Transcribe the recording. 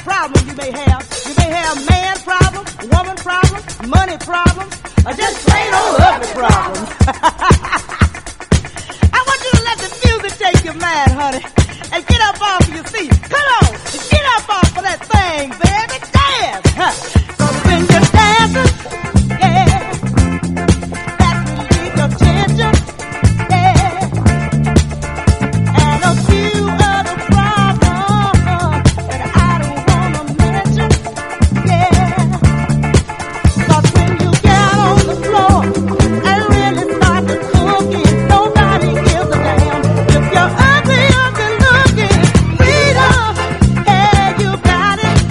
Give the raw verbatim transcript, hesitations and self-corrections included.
problem you may have. You may have man problems, woman problems, money problems, or just plain old ugly problems. I want you to let the music take your mind, honey, and get up off your seat. Come on, get up off